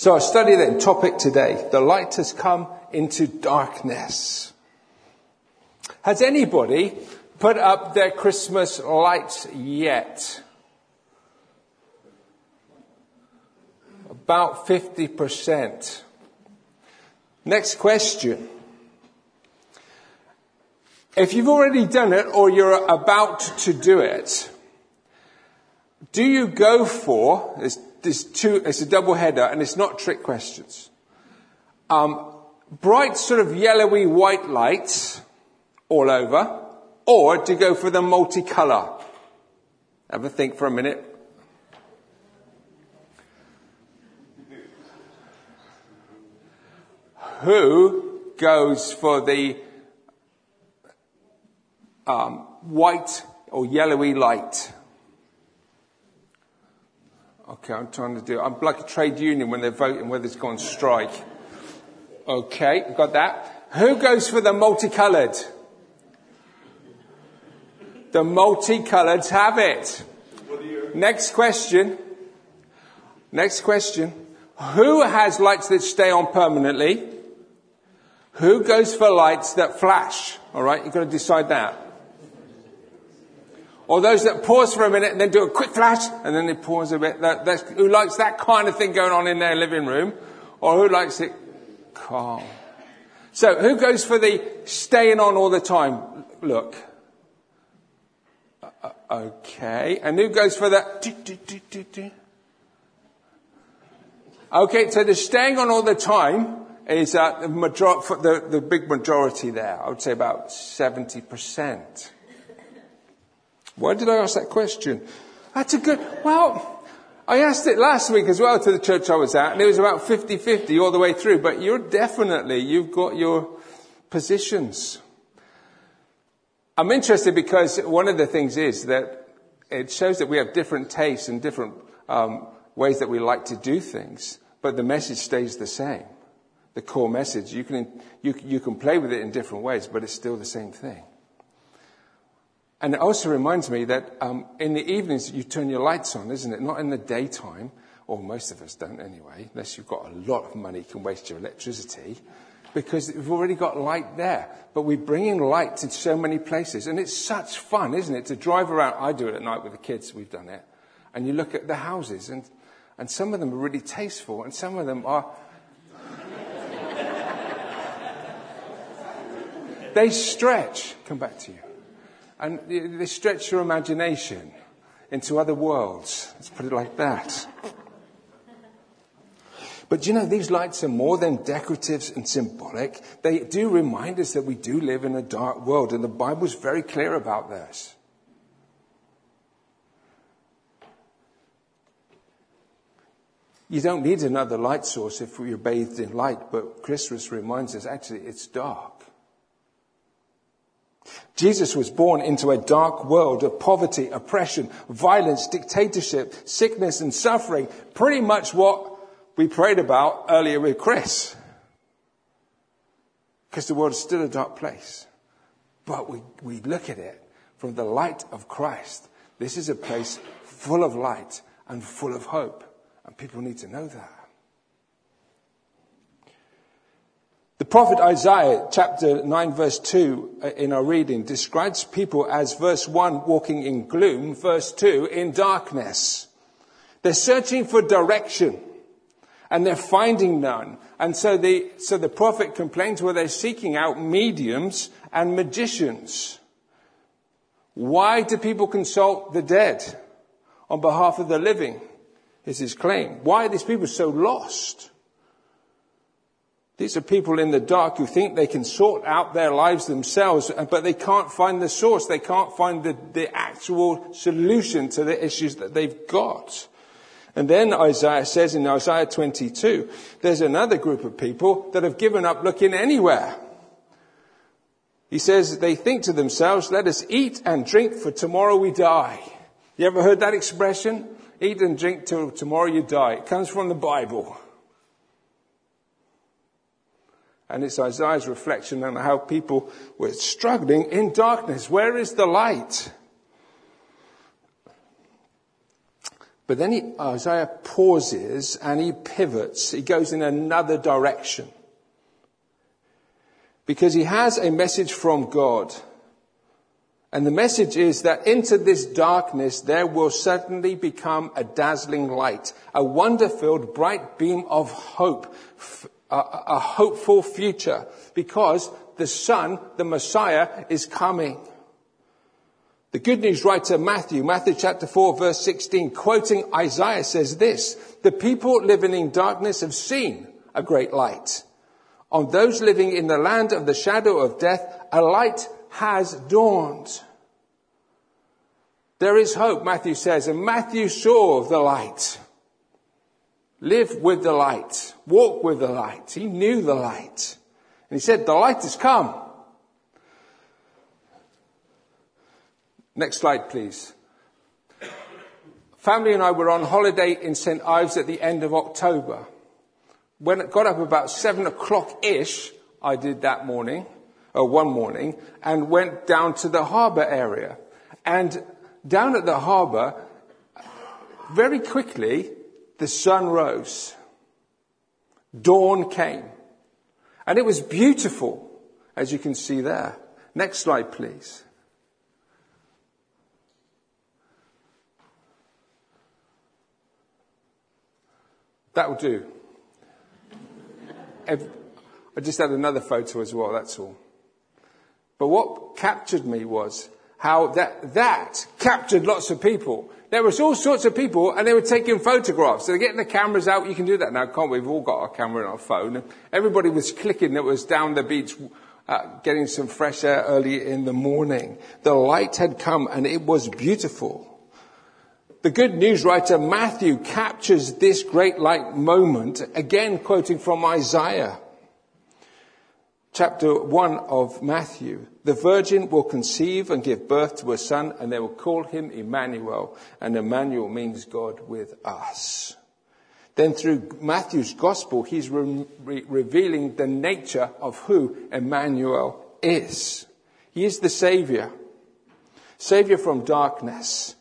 So our study then, topic today, the light has come into darkness. Has anybody put up their Christmas lights yet? About 50%. Next question. If you've already done it or you're about to do it, do you go for, it's a double header and it's not trick questions. Bright sort of yellowy white lights all over, or do you go for the multicolour? Have a think for a minute. Who goes for the white or yellowy light? Okay, I'm trying to do it. I'm like a trade union when they're voting whether it's gone strike. Okay, got that. Who goes for the multicoloured? The multicoloureds have it. Next question. Who has lights that stay on permanently? Who goes for lights that flash? All right, you've got to decide that. Or those that pause for a minute and then do a quick flash and then they pause a bit. Who likes that kind of thing going on in their living room? Or who likes it calm? So who goes for the staying on all the time? Look. Okay. And who goes for the... Okay, so the staying on all the time is the big majority there. I would say about 70%. Why did I ask that question? That's a good... Well, I asked it last week as well to the church I was at, and it was about 50-50 all the way through. But you've got your positions. I'm interested because one of the things is that it shows that we have different tastes and different ways that we like to do things, but the message stays the same. The core message, you can play with it in different ways, but it's still the same thing. And it also reminds me that in the evenings you turn your lights on, isn't it? Not in the daytime, or most of us don't anyway, unless you've got a lot of money, you can waste your electricity, because we've already got light there. But we're bringing light to so many places, and it's such fun, isn't it, to drive around. I do it at night with the kids, we've done it. And you look at the houses, and some of them are really tasteful, and some of them are... They stretch. Come back to you. And they stretch your imagination into other worlds. Let's put it like that. But these lights are more than decorative and symbolic. They do remind us that we do live in a dark world. And the Bible's very clear about this. You don't need another light source if you're bathed in light. But Christmas reminds us, actually, it's dark. Jesus was born into a dark world of poverty, oppression, violence, dictatorship, sickness and suffering. Pretty much what we prayed about earlier with Chris. Because the world is still a dark place. But we look at it from the light of Christ. This is a place full of light and full of hope. And people need to know that. The prophet Isaiah, chapter 9, verse 2, in our reading, describes people as, verse 1, walking in gloom, verse 2, in darkness. They're searching for direction, and they're finding none. And so the prophet complains where they're seeking out mediums and magicians. Why do people consult the dead on behalf of the living, is his claim. Why are these people so lost? These are people in the dark who think they can sort out their lives themselves, but they can't find the source. They can't find the actual solution to the issues that they've got. And then Isaiah says in Isaiah 22, there's another group of people that have given up looking anywhere. He says they think to themselves, let us eat and drink for tomorrow we die. You ever heard that expression? Eat and drink till tomorrow you die. It comes from the Bible. And it's Isaiah's reflection on how people were struggling in darkness. Where is the light? But then Isaiah pauses and he pivots. He goes in another direction. Because he has a message from God. And the message is that into this darkness there will suddenly become a dazzling light, a wonder-filled bright beam of hope, a hopeful future, because the Son, the Messiah, is coming. The Good News writer Matthew chapter 4 verse 16, quoting Isaiah, says this: "The people living in darkness have seen a great light. On those living in the land of the shadow of death, a light has dawned." There is hope, Matthew says, and Matthew saw the light. Live with the light. Walk with the light. He knew the light. And he said, the light has come. Next slide, please. Family and I were on holiday in St. Ives at the end of October. When it got up about 7 o'clock-ish, I did that morning, or one morning, and went down to the harbour area. And down at the harbour, very quickly, the sun rose. Dawn came. And it was beautiful, as you can see there. Next slide, please. That will do. I just had another photo as well, that's all. But what captured me was how that captured lots of people. There was all sorts of people and they were taking photographs. So they're getting the cameras out. You can do that now, can't we? We've all got our camera and our phone. And everybody was clicking that was down the beach, getting some fresh air early in the morning. The light had come and it was beautiful. The Good News writer Matthew captures this great light moment, again quoting from Isaiah. Chapter 1 of Matthew. The virgin will conceive and give birth to a son, and they will call him Emmanuel. And Emmanuel means God with us. Then through Matthew's gospel, he's revealing the nature of who Emmanuel is. He is the Saviour. Saviour from darkness.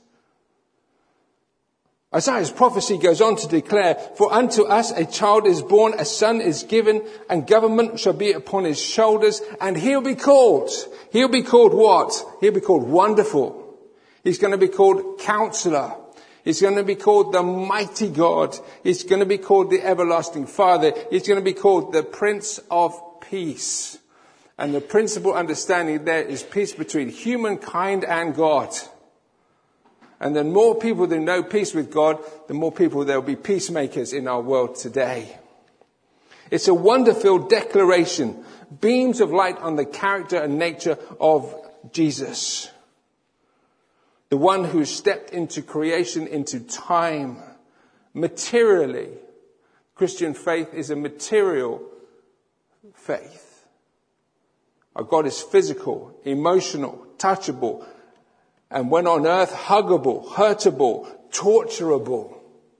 Isaiah's prophecy goes on to declare, "For unto us a child is born, a son is given, and government shall be upon his shoulders, and he'll be called what? He'll be called Wonderful. He's going to be called Counselor. He's going to be called the Mighty God. He's going to be called the Everlasting Father. He's going to be called the Prince of Peace." And the principal understanding there is peace between humankind and God. And the more people that know peace with God, the more people there will be peacemakers in our world today. It's a wonder-filled declaration, beams of light on the character and nature of Jesus. The one who stepped into creation, into time, materially. Christian faith is a material faith. Our God is physical, emotional, touchable, and when on earth, huggable, hurtable, torturable,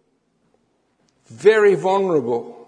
very vulnerable.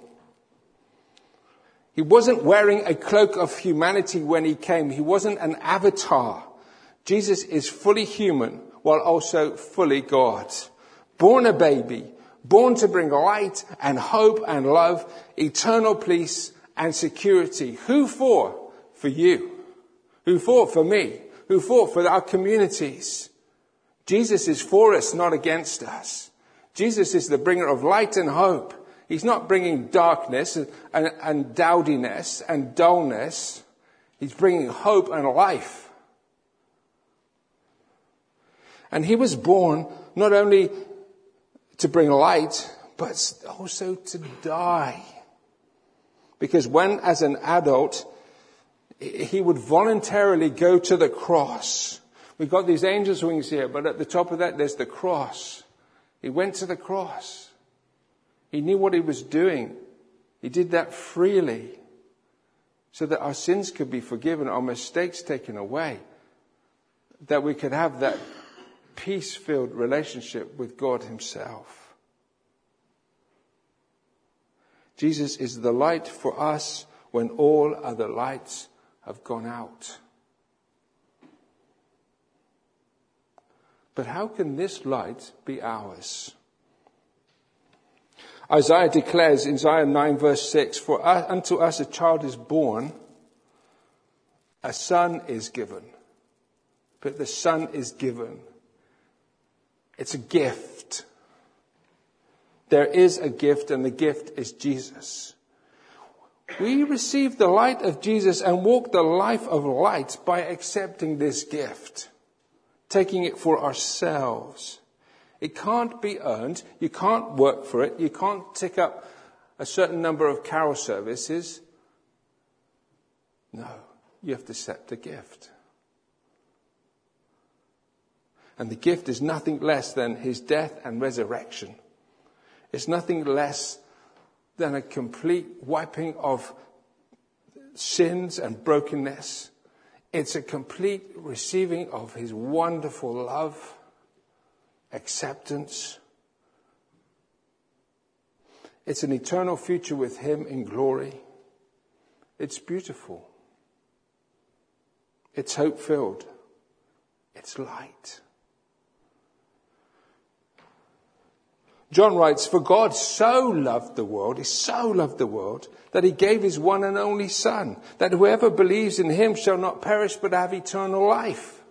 He wasn't wearing a cloak of humanity when he came. He wasn't an avatar. Jesus is fully human while also fully God. Born a baby, born to bring light and hope and love, eternal peace and security. Who for? For you. Who for? For me. Who fought for our communities. Jesus is for us, not against us. Jesus is the bringer of light and hope. He's not bringing darkness and dowdiness and dullness. He's bringing hope and life. And he was born not only to bring light, but also to die. Because when, as an adult, he would voluntarily go to the cross. We've got these angels' wings here, but at the top of that, there's the cross. He went to the cross. He knew what he was doing. He did that freely so that our sins could be forgiven, our mistakes taken away, that we could have that peace-filled relationship with God himself. Jesus is the light for us when all other lights have gone out. But how can this light be ours? Isaiah declares in Isaiah 9 verse 6, "For unto us a child is born, a son is given." But the son is given. It's a gift. There is a gift, and the gift is Jesus. We receive the light of Jesus and walk the life of light by accepting this gift, taking it for ourselves. It can't be earned. You can't work for it. You can't tick up a certain number of carol services. No, you have to accept the gift. And the gift is nothing less than his death and resurrection. It's nothing less than a complete wiping of sins and brokenness. It's a complete receiving of his wonderful love, acceptance. It's an eternal future with him in glory. It's beautiful. It's hope-filled. It's light. John writes, "For God so loved the world, he so loved the world, that he gave his one and only Son, that whoever believes in him shall not perish but have eternal life."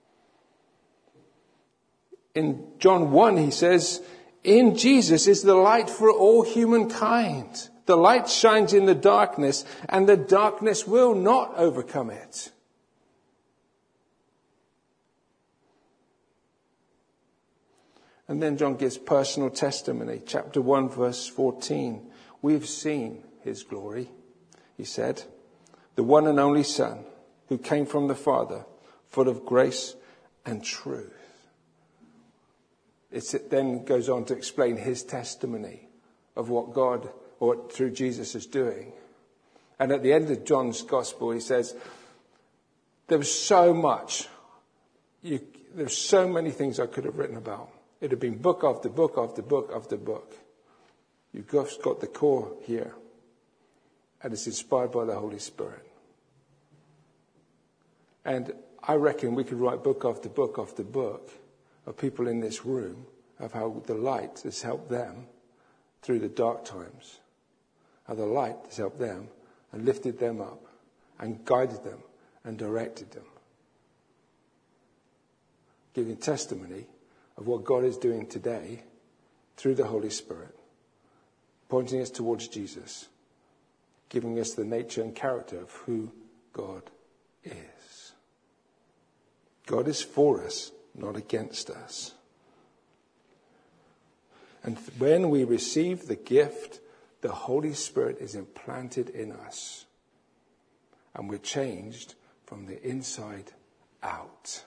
In John 1, he says, "In Jesus is the light for all humankind. The light shines in the darkness, and the darkness will not overcome it." And then John gives personal testimony. Chapter 1, verse 14. "We've seen his glory," he said, "the one and only Son who came from the Father, full of grace and truth." It then goes on to explain his testimony of what God, or through Jesus, is doing. And at the end of John's gospel, he says, there was so much, there's so many things I could have written about. It had been book after book after book after book. You've just got the core here. And it's inspired by the Holy Spirit. And I reckon we could write book after book after book of people in this room of how the light has helped them through the dark times. How the light has helped them and lifted them up and guided them and directed them. Giving testimony of what God is doing today through the Holy Spirit, pointing us towards Jesus, giving us the nature and character of who God is. God is for us, not against us. And when we receive the gift, the Holy Spirit is implanted in us, and we're changed from the inside out.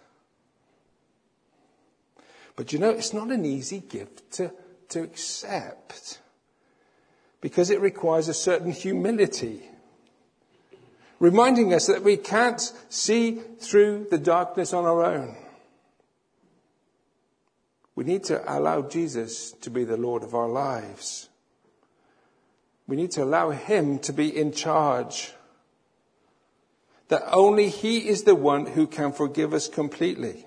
But it's not an easy gift to accept, because it requires a certain humility, reminding us that we can't see through the darkness on our own. We need to allow Jesus to be the Lord of our lives. We need to allow him to be in charge. That only he is the one who can forgive us completely.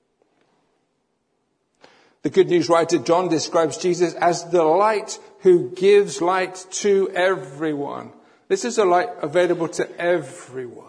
The Good News writer John describes Jesus as the light who gives light to everyone. This is a light available to everyone.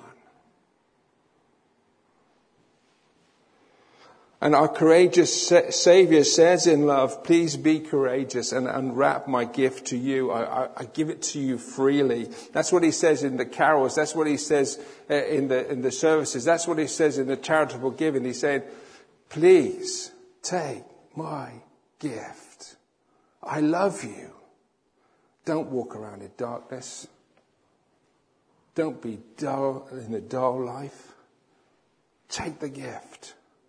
And our courageous Saviour says in love, "Please be courageous and unwrap my gift to you. I give it to you freely." That's what he says in the carols. That's what he says in the services. That's what he says in the charitable giving. He's saying, "Please take my gift. I love you. Don't walk around in darkness. Don't be dull in a dull life. Take the gift.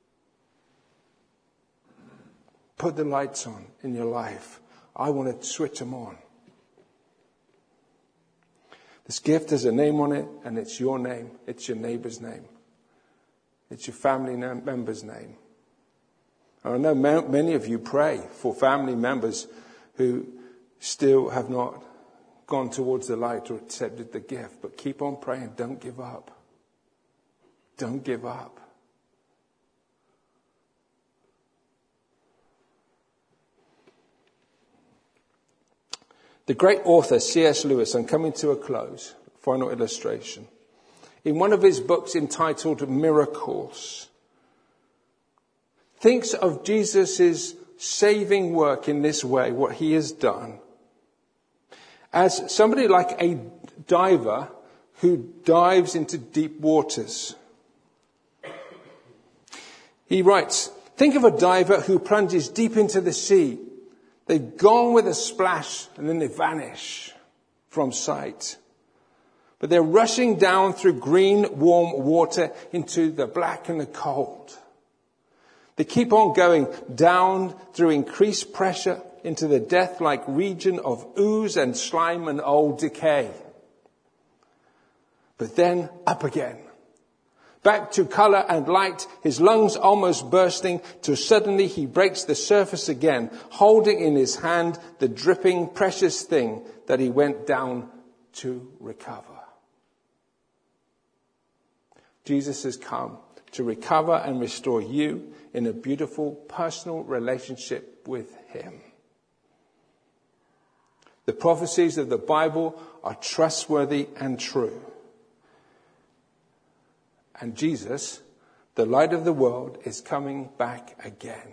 Put the lights on in your life. I want to switch them on." This gift has a name on it, and it's your name. It's your neighbour's name. It's your family member's name. I know many of you pray for family members who still have not gone towards the light or accepted the gift. But keep on praying. Don't give up. Don't give up. The great author C.S. Lewis, I'm coming to a close, final illustration. In one of his books entitled Miracles, thinks of Jesus' saving work in this way, what he has done, as somebody like a diver who dives into deep waters. He writes, think of a diver who plunges deep into the sea. They've gone with a splash and then they vanish from sight. But they're rushing down through green, warm water into the black and the cold. They keep on going down through increased pressure into the death-like region of ooze and slime and old decay. But then up again. Back to colour and light, his lungs almost bursting, till suddenly he breaks the surface again, holding in his hand the dripping, precious thing that he went down to recover. Jesus has come to recover and restore you in a beautiful personal relationship with him. The prophecies of the Bible are trustworthy and true. And Jesus, the light of the world, is coming back again.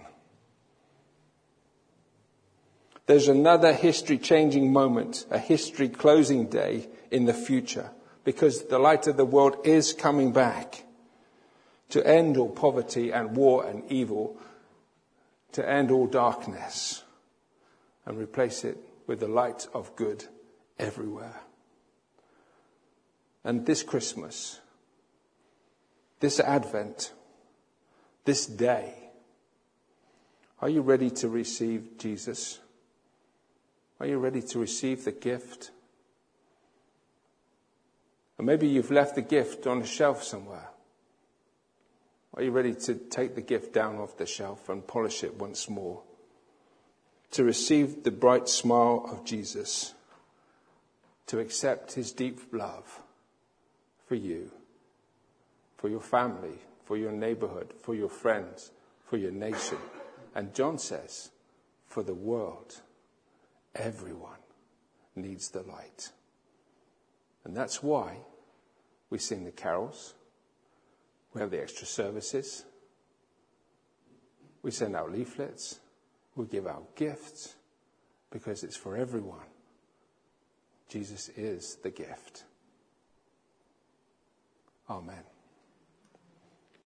There's another history-changing moment, a history-closing day in the future, because the light of the world is coming back to end all poverty and war and evil, to end all darkness, and replace it with the light of good everywhere. And this Christmas, this Advent, this day, are you ready to receive Jesus? Are you ready to receive the gift? Or maybe you've left the gift on a shelf somewhere. Are you ready to take the gift down off the shelf and polish it once more? To receive the bright smile of Jesus, to accept his deep love for you, for your family, for your neighborhood, for your friends, for your nation. And John says, for the world, everyone needs the light. And that's why we sing the carols. We have the extra services. We send out leaflets. We give out gifts, because it's for everyone. Jesus is the gift. Amen.